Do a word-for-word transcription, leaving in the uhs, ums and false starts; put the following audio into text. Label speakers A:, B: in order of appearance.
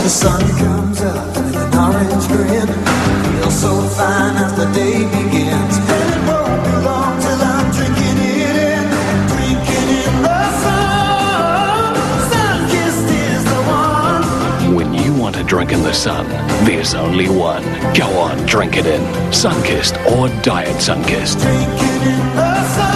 A: The sun comes up with an orange grin. Feels so fine as the day begins. And it won't be long till I'm drinking it in. Drinking in the sun. Sun-kissed is the one.
B: When you want to drink in the sun, there's only one. Go on, drink it in. Sun-kissed or Diet Sun-kissed.
A: Drinking in the sun.